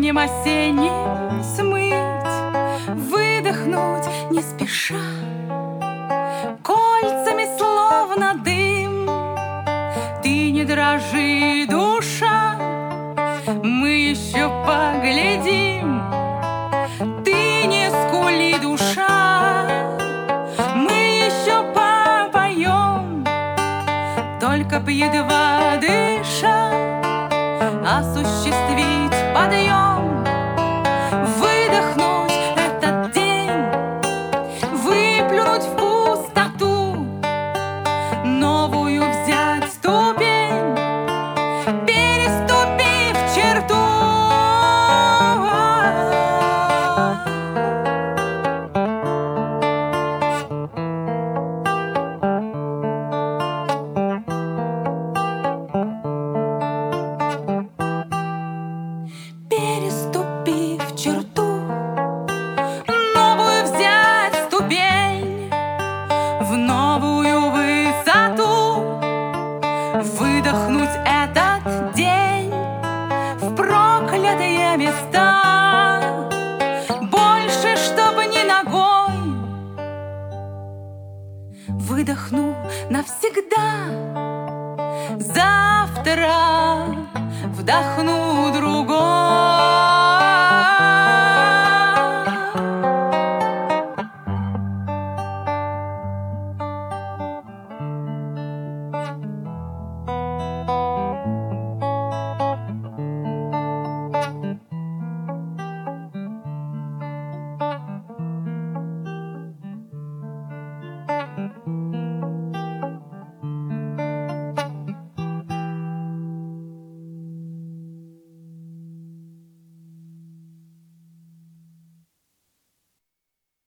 июнем осенним смыть, выдохнуть не спеша, кольцами словно дым. Ты не дрожи, душа, мы еще поглядим. Ты не скули, душа, мы еще попоем. Только б едва дыша осуществить подъем, выдохнуть этот день, выплюнуть в пустоту, новую взять ступень, переступив черту. Переступив черту, новую взять ступень, в новую высоту, выдохнуть этот день в проклятые места, больше, чтобы ни ногой. Выдохнуть